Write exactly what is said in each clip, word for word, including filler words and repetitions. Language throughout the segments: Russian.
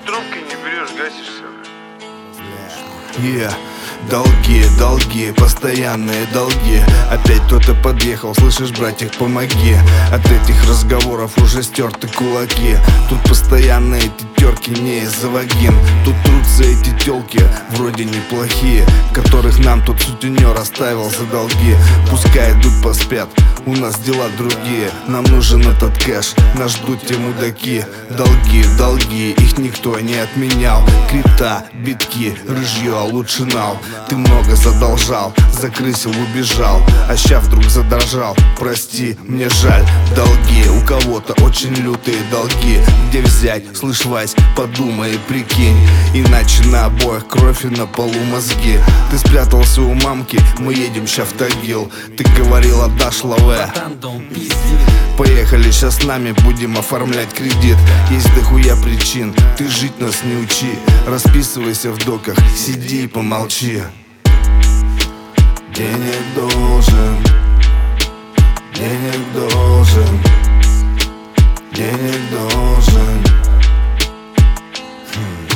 трубки не берешь, гасишься. Yeah. Долги, долги, постоянные долги. Опять кто-то подъехал, слышишь, братик, помоги. От этих разговоров уже стерты кулаки. Тут постоянно эти терки не из-за вагин. Тут трутся эти телки, вроде неплохие, которых нам тут сутенер оставил за долги. Пускай идут поспят, у нас дела другие. Нам нужен этот кэш, нас ждут те мудаки. Долги, долги, их никто не отменял. Крипта, битки, рыжье, а лучше нал. Ты много задолжал, закрысил, убежал, а ща вдруг задрожал. Прости, мне жаль. Долги, у кого-то очень лютые долги. Где взять? Слышь, Вась, подумай и прикинь. Иначе на обоих кровь и на полу мозги. Ты спрятался у мамки, мы едем ща в Тагил. Ты говорил, отдашь лаве. Поехали, сейчас с нами будем оформлять кредит. Есть дохуя причин, ты жить нас не учи. Расписывайся в доках, сиди и помолчи. Денег должен, денег должен, денег должен, хм.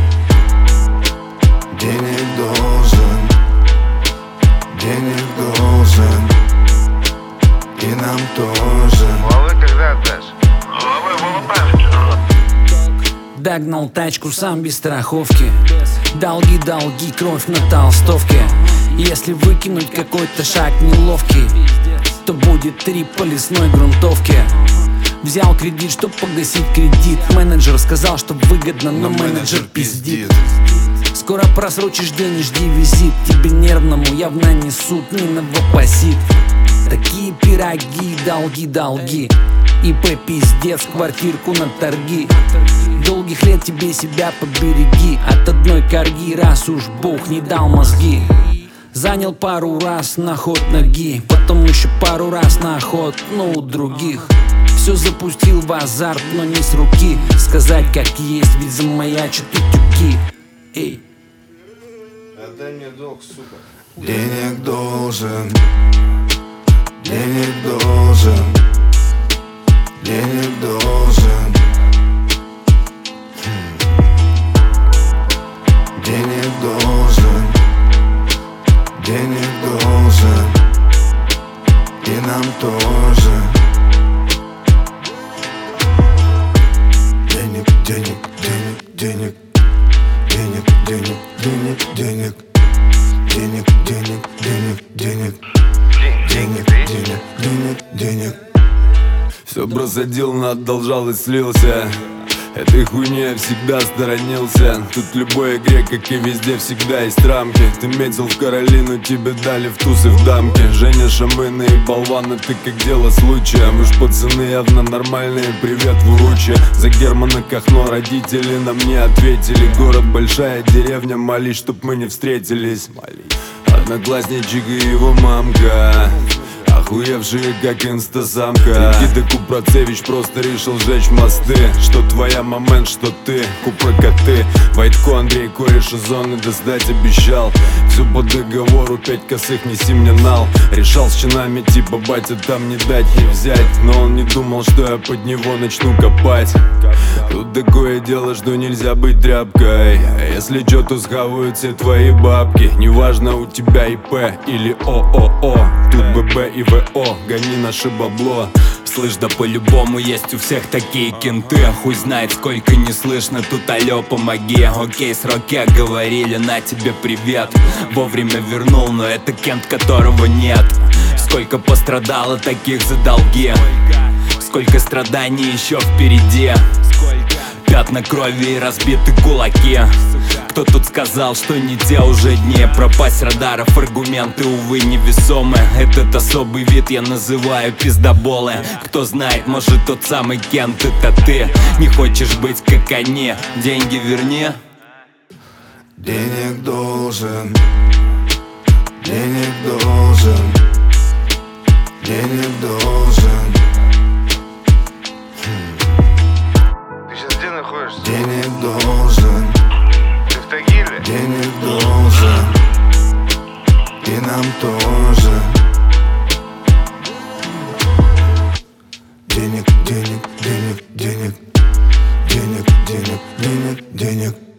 Денег должен, денег должен, и нам тоже. Лавы когда отдашь? Лавы, лавы. Догнал тачку сам без страховки. Долги, долги, кровь на толстовке. Если выкинуть какой-то шаг неловкий, то будет три по лесной грунтовке. Взял кредит, чтоб погасить кредит. Менеджер сказал, что выгодно, но, но менеджер пиздит. Скоро просрочишь день и жди визит. Тебе нервному явно несут не новопосит. Такие пироги, долги, долги. ИП пиздец, квартирку на торги. Долгих лет тебе себя побереги от одной корги, раз уж Бог не дал мозги. Занял пару раз на ход ноги, потом еще пару раз на ход, ну у других. Все запустил в азарт, но не с руки. Сказать как есть, ведь замаячат утюги. Эй. Отдай мне долг, сука. Денег должен, денег должен, денег должен, хм. Денег должен, денег должен, и нам тоже. Денег, денег, денег, денег, денег, денег, денег, денег, денег, денег, денег, денег, денег, денег, денег, денег. Все бросодил, надолжал и слился. Этой хуйни я всегда сторонился. Тут в любой игре, как и везде, всегда есть рамки. Ты метил в Каролину, тебе дали в тусы в дамке. Женя, шамыны и болваны, ты как дело случая. Мы ж пацаны явно нормальные, привет в уруче. За Германа Кахно родители нам не ответили. Город большая, деревня, молись, чтоб мы не встретились. Одноклассничек и его мамка, охуевшие как инстасамка. Никита Купрацевич просто решил сжечь мосты. Что твоя момент, что ты, Купрокоты. Войтко Андрей кореш из зоны достать обещал. Все по договору, пять косых, неси мне нал. Решал с чинами типа батя там не дать, не взять. Но он не думал, что я под него начну копать. Тут такое дело, что нельзя быть тряпкой. Если чё, то схавают все твои бабки. Неважно у тебя ИП или ООО. Тут ББ и ВО, гони наше бабло. Слышь, да по-любому есть у всех такие кенты. Хуй знает, сколько не слышно, тут алло, помоги. Окей, сроки говорили, на тебе привет. Вовремя вернул, но это кент, которого нет. Сколько пострадало таких за долги, сколько страданий еще впереди. Пятна крови и разбиты кулаки. Кто тут сказал, что не те уже дни? Пропасть с радаров, аргументы, увы, невесомы. Этот особый вид я называю пиздоболы. Кто знает, может тот самый Кент, это ты. Не хочешь быть как они, деньги верни. Денег должен, денег должен, денег должен, Ты сейчас где находишься? денег должен, Ты в Тагиле? денег должен, и нам тоже. Денег, денег, денег, денег, денег, денег, денег. денег.